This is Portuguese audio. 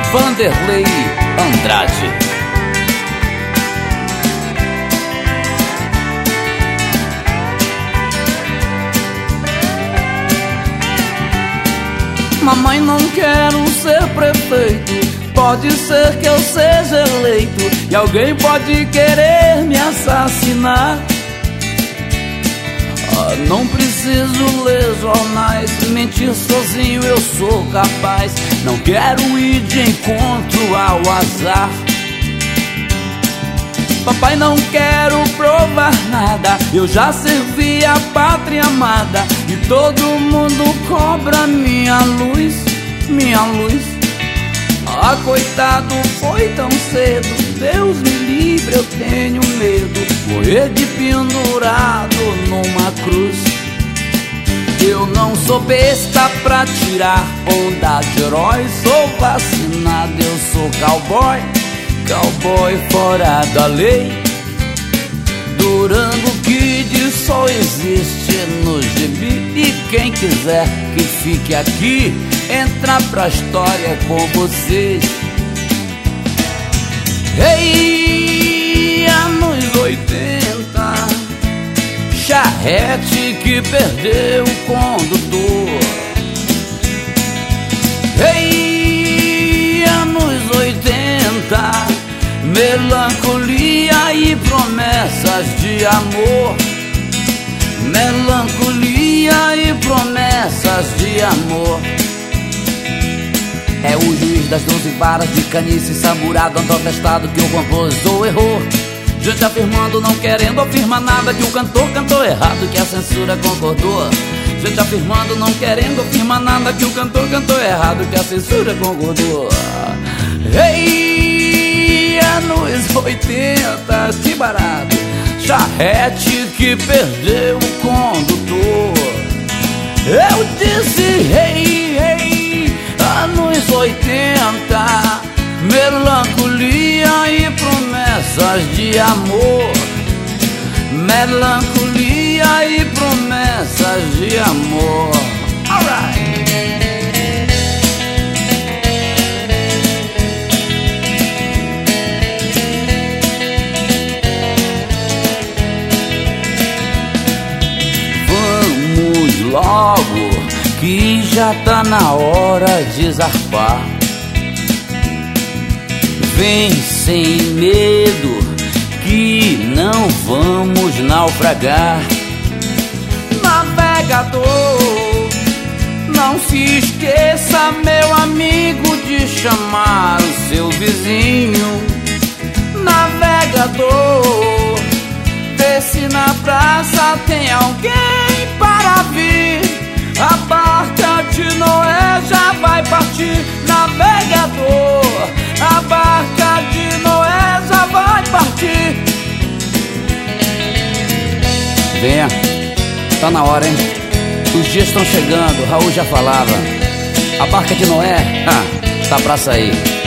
Vanderlei Andrade. Mamãe, não quero ser prefeito, pode ser que eu seja eleito e alguém pode querer me assassinar. Não preciso ler jornais, mentir sozinho eu sou capaz. Não quero ir de encontro ao azar. Papai, não quero provar nada, eu já servi a pátria amada e todo mundo cobra minha luz, minha luz. Ah, coitado, foi tão cedo, Deus me livre, eu tenho medo, morrer de pendurado numa cruz. Eu não sou besta pra tirar onda de herói, sou vacinado, eu sou cowboy, cowboy fora da lei. Durango Kid só existe no gibi e quem quiser que fique aqui entra pra história com vocês. Ei, anos 80, charrete que perdeu o condutor. Ei, anos 80, melancolia e promessas de amor. Melancolia e promessas de amor. É o juiz das 12 varas de canice saburá dando atestado que o compositor errou. Gente afirmando, não querendo afirmar nada, que o cantor cantou errado, que a censura concordou. Gente afirmando, não querendo afirmar nada, que o cantor cantou errado, que a censura concordou. Ei, anos 80, que barato, charrete que perdeu o condutor. Eu disse, hey, hey, anos 80, melancolia e promessas de amor. Melancolia e promessas de amor. Alright. Vamos logo, que já tá na hora de zarpar. Vem sem medo, que não vamos naufragar. Navegador, não se esqueça, meu amigo, de chamar o seu vizinho. Navegador, vê se na praça tem alguém para vir. A barca de Noé já vai partir. Navegador, a barca de Noé já vai partir. Venha, tá na hora, hein? Os dias estão chegando, Raul já falava. A barca de Noé, tá pra sair.